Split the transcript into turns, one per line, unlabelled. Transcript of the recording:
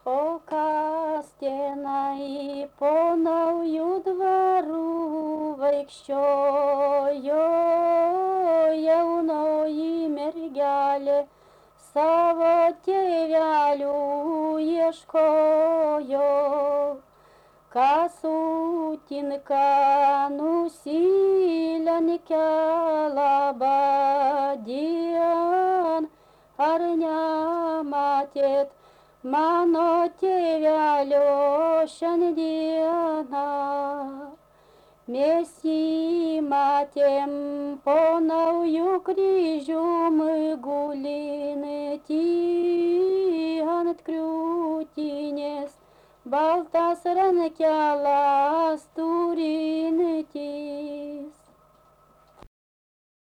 По Кастіна і по новю двору векщо явної мергяле савотєвялю єшкою. Касутінка нусілянка лабадіан арня матет манотєвялю шандіана. Месі матем понав'ю крижу ми гуліни тіганет крютінес Балтас ранкяла стурінеті.